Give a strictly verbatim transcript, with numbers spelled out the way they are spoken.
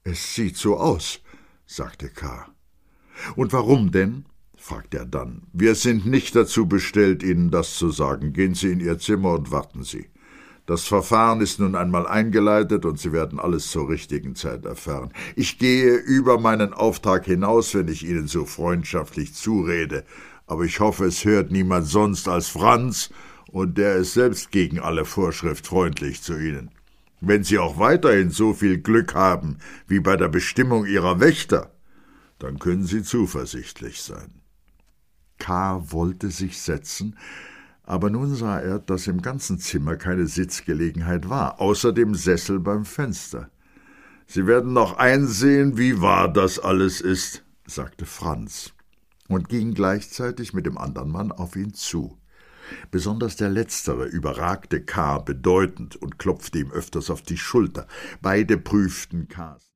»Es sieht so aus«, sagte K. »Und warum denn?« fragte er dann. »Wir sind nicht dazu bestellt, Ihnen das zu sagen. Gehen Sie in Ihr Zimmer und warten Sie. Das Verfahren ist nun einmal eingeleitet und Sie werden alles zur richtigen Zeit erfahren. Ich gehe über meinen Auftrag hinaus, wenn ich Ihnen so freundschaftlich zurede, aber ich hoffe, es hört niemand sonst als Franz, und der ist selbst gegen alle Vorschrift freundlich zu Ihnen. Wenn Sie auch weiterhin so viel Glück haben wie bei der Bestimmung Ihrer Wächter, dann können Sie zuversichtlich sein.« K. wollte sich setzen, aber nun sah er, dass im ganzen Zimmer keine Sitzgelegenheit war, außer dem Sessel beim Fenster. »Sie werden noch einsehen, wie wahr das alles ist«, sagte Franz und ging gleichzeitig mit dem anderen Mann auf ihn zu. Besonders der Letztere überragte K. bedeutend und klopfte ihm öfters auf die Schulter. Beide prüften K.s